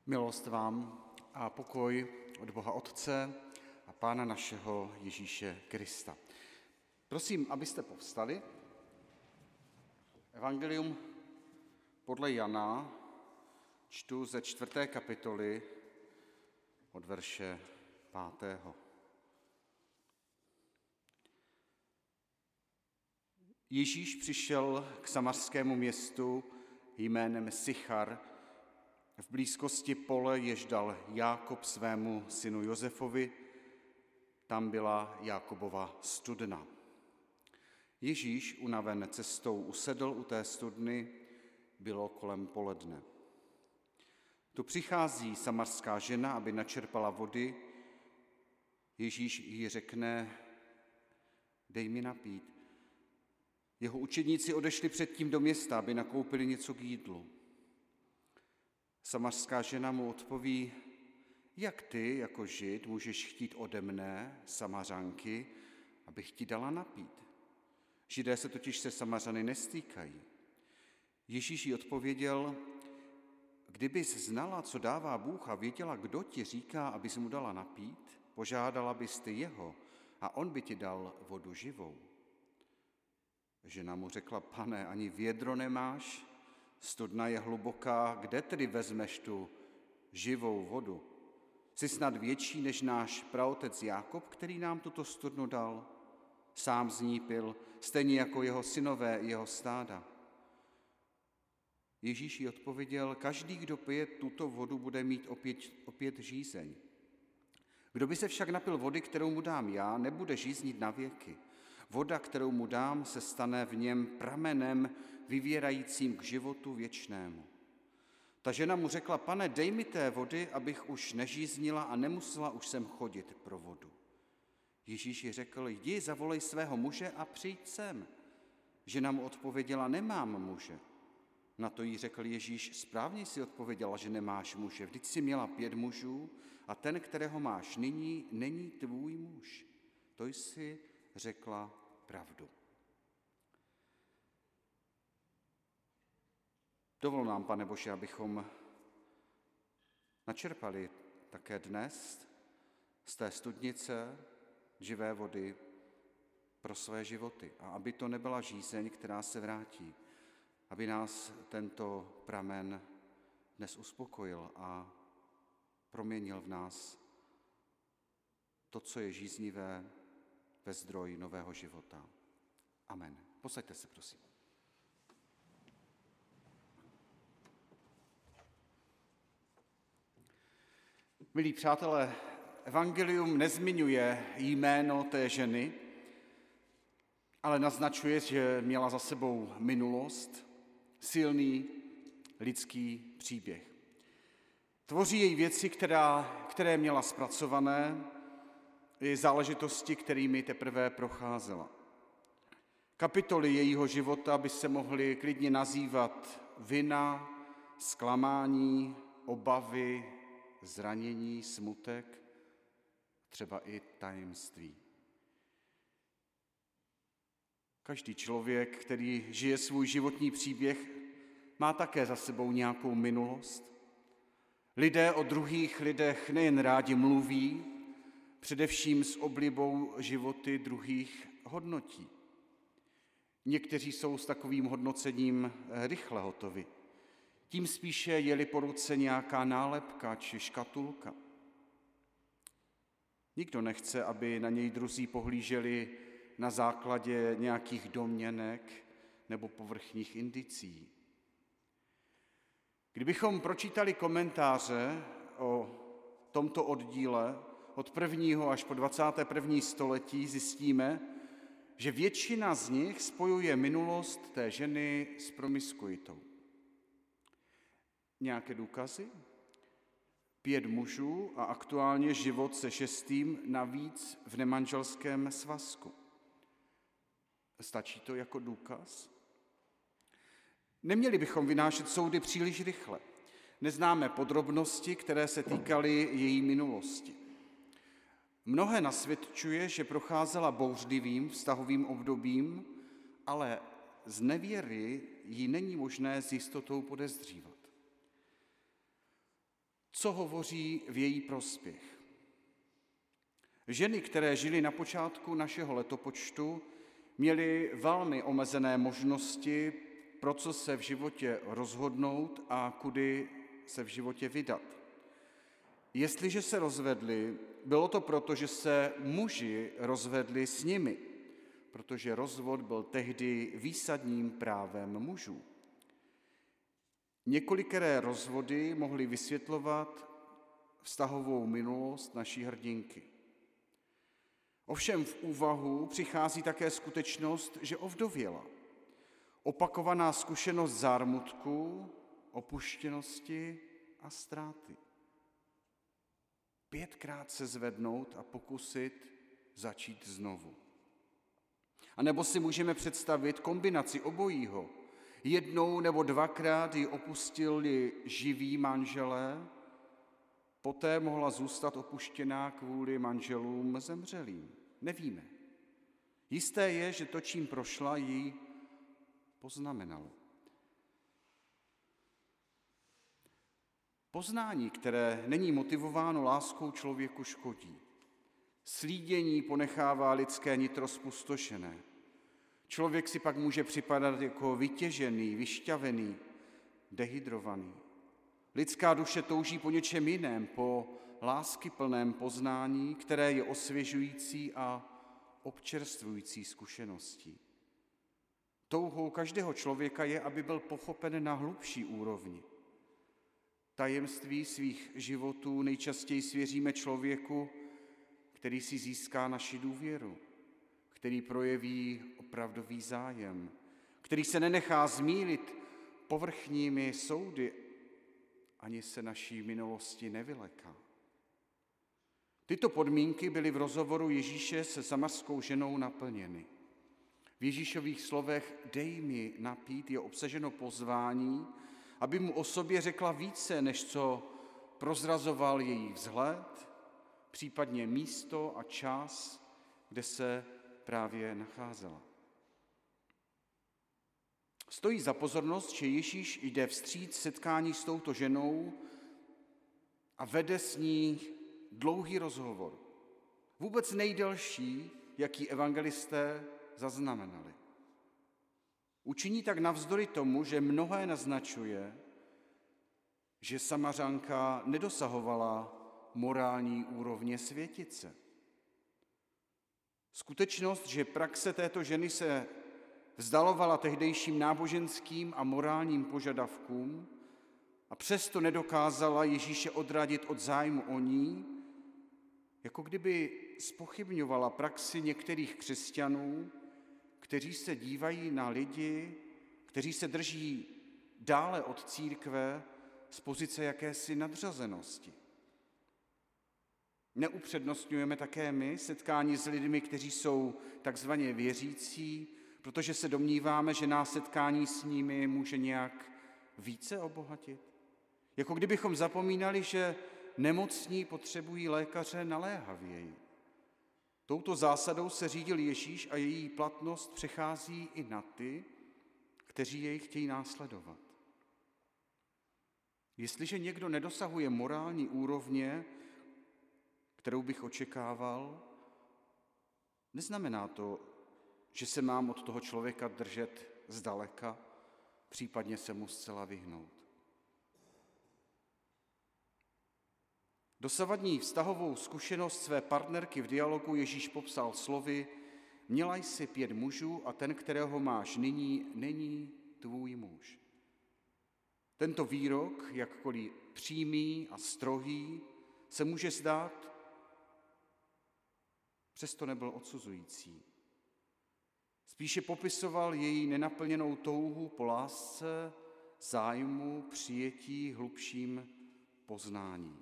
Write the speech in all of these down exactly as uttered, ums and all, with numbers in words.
Milost vám a pokoj od Boha Otce a Pána našeho Ježíše Krista. Prosím, abyste povstali. Evangelium podle Jana čtu ze čtvrté kapitoly od verše pátého. Ježíš přišel k samařskému městu jménem Sychar, v blízkosti pole, jež dal Jákob svému synu Josefovi, tam byla Jákobova studna. Ježíš, unaven cestou, usedl u té studny, bylo kolem poledne. Tu přichází samarská žena, aby načerpala vody. Ježíš jí řekne, dej mi napít. Jeho učedníci odešli předtím do města, aby nakoupili něco k jídlu. Samařská žena mu odpoví, jak ty, jako Žid, můžeš chtít ode mne, Samařanky, abych ti dala napít. Židé se totiž se Samařany nestýkají. Ježíš jí odpověděl, kdybys znala, co dává Bůh a věděla, kdo ti říká, abys mu dala napít, požádala bys ty jeho a on by ti dal vodu živou. Žena mu řekla, pane, ani vědro nemáš, studna je hluboká, kde tedy vezmeš tu živou vodu? Jsi snad větší než náš praotec Jákob, který nám tuto studnu dal? Sám z ní pil, stejně jako jeho synové, jeho stáda. Ježíš jí odpověděl, každý, kdo pije tuto vodu, bude mít opět, opět žízeň. Kdo by se však napil vody, kterou mu dám já, nebude žíznit na věky. Voda, kterou mu dám, se stane v něm pramenem vyvěrajícím k životu věčnému. Ta žena mu řekla, pane, dej mi té vody, abych už nežíznila a nemusela už sem chodit pro vodu. Ježíš jí řekl, jdi, zavolej svého muže a přijď sem. Žena mu odpověděla, nemám muže. Na to jí řekl Ježíš, správně si odpověděla, že nemáš muže. Vždyť jsi měla pět mužů a ten, kterého máš nyní, není tvůj muž. To jsi řekla pravdu. Dovol nám, Pane Bože, abychom načerpali také dnes z té studnice živé vody pro své životy a aby to nebyla žízeň, která se vrátí, aby nás tento pramen dnes uspokojil a proměnil v nás to, co je žíznivé, ve zdroj nového života. Amen. Posaďte se, prosím. Milí přátelé, evangelium nezmiňuje jméno té ženy, ale naznačuje, že měla za sebou minulost, silný lidský příběh. Tvoří jej věci, která, které měla zpracované, i záležitosti, kterými teprve procházela. Kapitoly jejího života by se mohly klidně nazývat vina, zklamání, obavy, zranění, smutek, třeba i tajemství. Každý člověk, který žije svůj životní příběh, má také za sebou nějakou minulost. Lidé o druhých lidech nejen rádi mluví, především s oblibou životy druhých hodnotí. Někteří jsou s takovým hodnocením rychle hotovi. Tím spíše je-li po ruce nějaká nálepka či škatulka. Nikdo nechce, aby na něj druzí pohlíželi na základě nějakých domněnek nebo povrchních indicí. Kdybychom pročítali komentáře o tomto oddíle od prvního až po dvacáté první století, zjistíme, že většina z nich spojuje minulost té ženy s promiskuitou. Nějaké důkazy? Pět mužů a aktuálně život se šestým navíc v nemanželském svazku. Stačí to jako důkaz? Neměli bychom vynášet soudy příliš rychle. Neznáme podrobnosti, které se týkaly její minulosti. Mnohé nasvědčuje, že procházela bouřlivým vztahovým obdobím, ale z nevěry ji není možné s jistotou podezřívat. co hovoří v její prospěch. Ženy, které žily na počátku našeho letopočtu, měly velmi omezené možnosti, pro co se v životě rozhodnout a kudy se v životě vydat. Jestliže se rozvedli, bylo to proto, že se muži rozvedli s nimi, protože rozvod byl tehdy výsadním právem mužů. Několikeré rozvody mohly vysvětlovat vztahovou minulost naší hrdinky. Ovšem v úvahu přichází také skutečnost, že ovdověla. Opakovaná zkušenost zármutku, opuštěnosti a ztráty. Pětkrát se zvednout a pokusit začít znovu. A nebo si můžeme představit kombinaci obojího. Jednou nebo dvakrát ji opustili živí manželé, poté mohla zůstat opuštěná kvůli manželům zemřelým. Nevíme. Jisté je, že to, čím prošla, jí poznamenalo. Poznání, které není motivováno láskou, člověku škodí. Slídění ponechává lidské nitro zpustošené. Člověk si pak může připadat jako vytěžený, vyšťavený, dehydrovaný. Lidská duše touží po něčem jiném, po láskyplném poznání, které je osvěžující a občerstvující zkušeností. Touhou každého člověka je, aby byl pochopen na hlubší úrovni. Tajemství svých životů nejčastěji svěříme člověku, který si získá naši důvěru, který projeví opravdový zájem, který se nenechá zmýlit povrchními soudy, ani se naší minulosti nevyleká. Tyto podmínky byly v rozhovoru Ježíše se samarskou ženou naplněny. V Ježíšových slovech dej mi napít je obsaženo pozvání, aby mu o sobě řekla více, než co prozrazoval její vzhled, případně místo a čas, kde se právě nacházela. Stojí za pozornost, že Ježíš jde vstříc setkání s touto ženou a vede s ní dlouhý rozhovor. Vůbec nejdelší, jaký evangelisté zaznamenali. Učiní tak navzdory tomu, že mnohé naznačuje, že Samařanka nedosahovala morální úrovně světice. Skutečnost, že praxe této ženy se vzdalovala tehdejším náboženským a morálním požadavkům a přesto nedokázala Ježíše odradit od zájmu o ní, jako kdyby zpochybňovala praxi některých křesťanů, kteří se dívají na lidi, kteří se drží dále od církve z pozice jakési nadřazenosti. Neupřednostňujeme také my setkání s lidmi, kteří jsou takzvaně věřící, protože se domníváme, že nás setkání s nimi může nějak více obohatit. Jako kdybychom zapomínali, že nemocní potřebují lékaře naléhavěji. Touto zásadou se řídil Ježíš a její platnost přechází i na ty, kteří jej chtějí následovat. Jestliže někdo nedosahuje morální úrovně, kterou bych očekával, neznamená to, že se mám od toho člověka držet zdaleka, případně se mu zcela vyhnout. Dosavadní vztahovou zkušenost své partnerky v dialogu Ježíš popsal slovy: měla jsi pět mužů a ten, kterého máš nyní, není tvůj muž. Tento výrok, jakkoliv přímý a strohý, se může zdát, přesto nebyl odsuzující. Spíše popisoval její nenaplněnou touhu po lásce, zájmu, přijetí, hlubším poznání.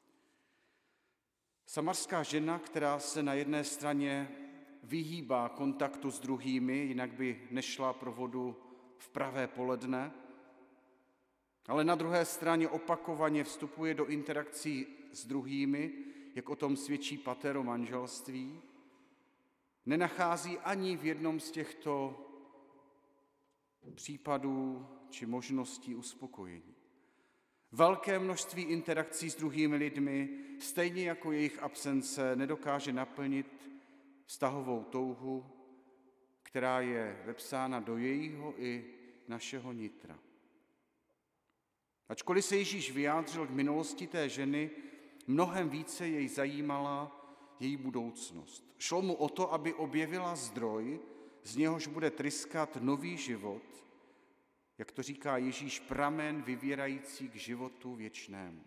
Samarská žena, která se na jedné straně vyhýbá kontaktu s druhými, jinak by nešla pro vodu v pravé poledne, ale na druhé straně opakovaně vstupuje do interakcí s druhými, jak o tom svědčí pater o manželství, nenachází ani v jednom z těchto případů či možností uspokojení. Velké množství interakcí s druhými lidmi, stejně jako jejich absence, nedokáže naplnit vztahovou touhu, která je vepsána do jejího i našeho nitra. Ačkoliv se Ježíš vyjádřil k minulosti té ženy, mnohem více jej zajímala její budoucnost. Šlo mu o to, aby objevila zdroj, z něhož bude tryskat nový život, jak to říká Ježíš, pramen vyvěrající k životu věčnému.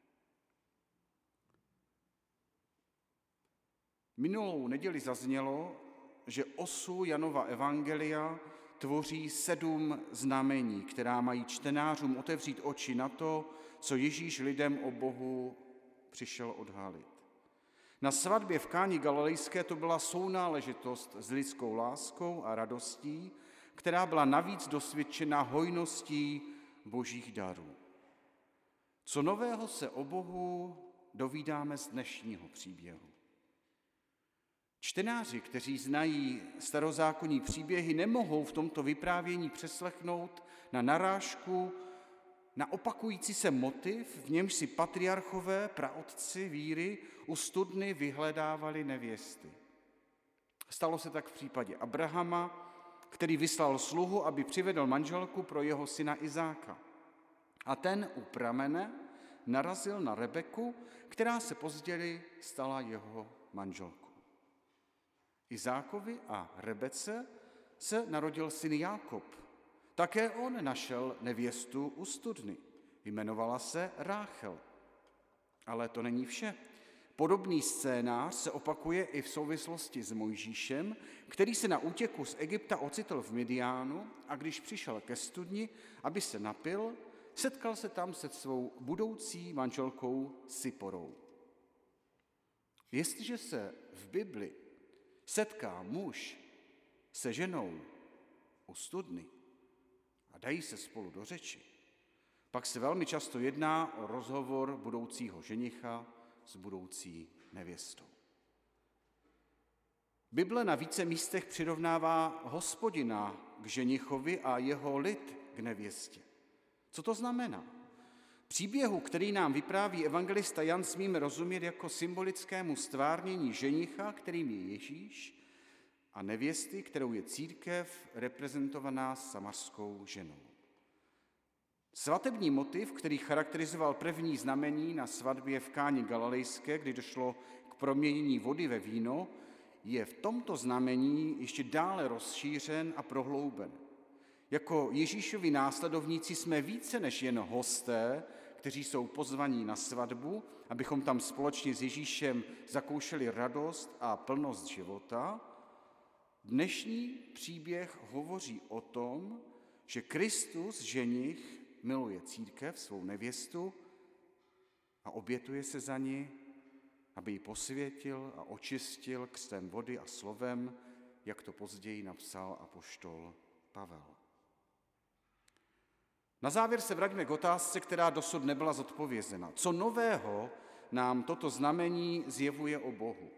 Minulou neděli zaznělo, že osu Janova evangelia tvoří sedm znamení, která mají čtenářům otevřít oči na to, co Ježíš lidem o Bohu přišel odhalit. Na svatbě v Káni Galilejské to byla sounáležitost s lidskou láskou a radostí, která byla navíc dosvědčena hojností božích darů. Co nového se o Bohu dovídáme z dnešního příběhu? Čtenáři, kteří znají starozákonní příběhy, nemohou v tomto vyprávění přeslechnout na narážku na opakující se motiv, v němž si patriarchové, praotci víry u studny vyhledávali nevěsty. Stalo se tak v případě Abrahama, který vyslal sluhu, aby přivedl manželku pro jeho syna Izáka. A ten u pramene narazil na Rebeku, která se později stala jeho manželkou. Izákovi a Rebece se narodil syn Jákob. Také on našel nevěstu u studny. Jmenovala se Ráchel. Ale to není vše. Podobný scénář se opakuje i v souvislosti s Mojžíšem, který se na útěku z Egypta ocitl v Midiánu a když přišel ke studni, aby se napil, setkal se tam se svou budoucí manželkou Siporou. Jestliže se v Bibli setká muž se ženou u studny a dají se spolu do řeči, pak se velmi často jedná o rozhovor budoucího ženicha s budoucí nevěstou. Bible na více místech přirovnává Hospodina k ženichovi a jeho lid k nevěstě. Co to znamená? Příběhu, který nám vypráví evangelista Jan, smíme rozumět jako symbolickému stvárnění ženicha, kterým je Ježíš, a nevěsty, kterou je církev reprezentovaná samařskou ženou. Svatební motiv, který charakterizoval první znamení na svatbě v Káni Galilejské, kdy došlo k proměnění vody ve víno, je v tomto znamení ještě dále rozšířen a prohlouben. Jako Ježíšovi následovníci jsme více než jen hosté, kteří jsou pozvaní na svatbu, abychom tam společně s Ježíšem zakoušeli radost a plnost života. Dnešní příběh hovoří o tom, že Kristus, ženich, miluje církev, svou nevěstu a obětuje se za ní, aby ji posvětil a očistil křtem vody a slovem, jak to později napsal apoštol Pavel. Na závěr se vraťme k otázce, která dosud nebyla zodpovězena. Co nového nám toto znamení zjevuje o Bohu?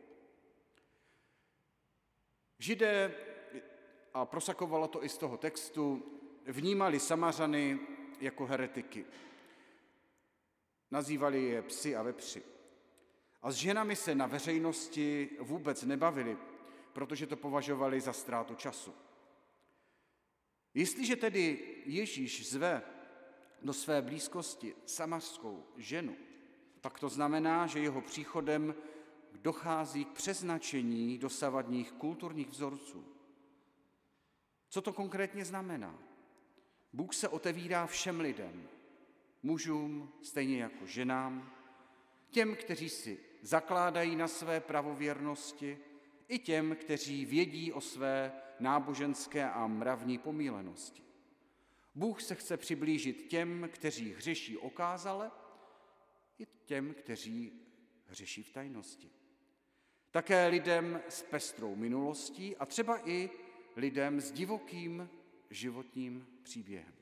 Židé, a prosakovalo to i z toho textu, vnímali Samařany jako heretiky. Nazývali je psi a vepři. A s ženami se na veřejnosti vůbec nebavili, protože to považovali za ztrátu času. Jestliže tedy Ježíš zve do své blízkosti samařskou ženu, pak to znamená, že jeho příchodem dochází k přeznačení dosavadních kulturních vzorců. Co to konkrétně znamená? Bůh se otevírá všem lidem, mužům stejně jako ženám, těm, kteří si zakládají na své pravověrnosti, i těm, kteří vědí o své náboženské a mravní pomílenosti. Bůh se chce přiblížit těm, kteří hřeší okázale, i těm, kteří hřeší v tajnosti. Také lidem s pestrou minulostí a třeba i lidem s divokým životním příběhem.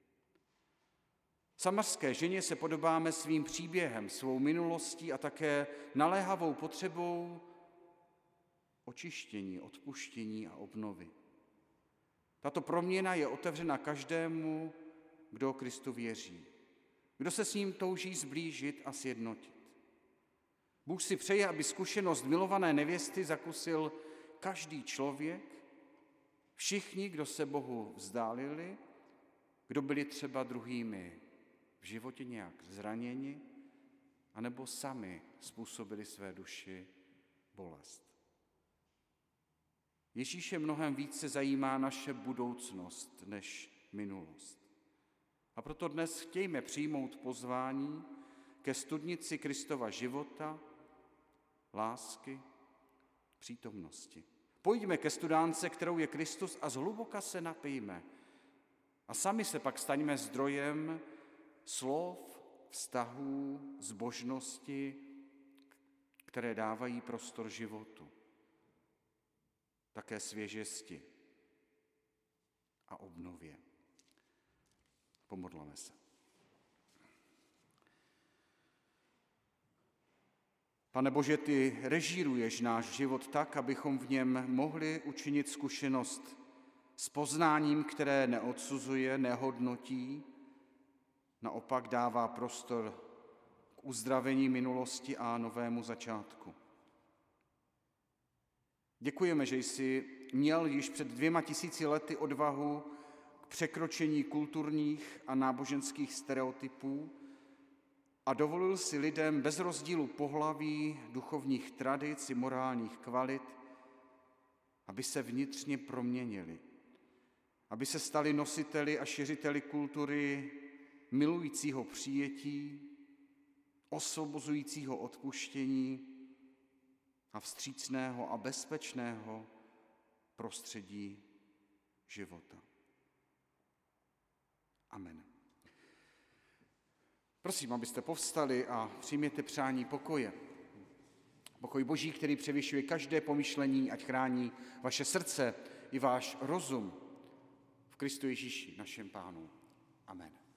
Samařské ženě se podobáme svým příběhem, svou minulostí a také naléhavou potřebou očištění, odpuštění a obnovy. Tato proměna je otevřena každému, kdo Kristu věří. kdo se s ním touží zblížit a sjednotit. Bůh si přeje, aby zkušenost milované nevěsty zakusil každý člověk, všichni, kdo se Bohu vzdálili, kdo byli třeba druhými v životě nějak zraněni, anebo sami způsobili své duši bolest. Ježíše mnohem více zajímá naše budoucnost než minulost. A proto dnes chtějme přijmout pozvání ke studnici Kristova života, lásky, přítomnosti. Pojďme ke studánce, kterou je Kristus, a zhluboka se napijme. A sami se pak staňme zdrojem slov, vztahů, zbožnosti, které dávají prostor životu, také svěžesti a obnově. Pomodleme se. Pane Bože, ty režíruješ náš život tak, abychom v něm mohli učinit zkušenost s poznáním, které neodsuzuje, nehodnotí, naopak dává prostor k uzdravení minulosti a novému začátku. Děkujeme, že jsi měl již před dvěma tisíci lety odvahu k překročení kulturních a náboženských stereotypů a dovolil si lidem bez rozdílu pohlaví, duchovních tradic i morálních kvalit, aby se vnitřně proměnili, aby se stali nositeli a šiřiteli kultury milujícího přijetí, osvobozujícího odpuštění a vstřícného a bezpečného prostředí života. Amen. Prosím, abyste povstali a přijměte přání pokoje. Pokoj Boží, který převyšuje každé pomyšlení, ať chrání vaše srdce i váš rozum v Kristu Ježíši, našem Pánu. Amen.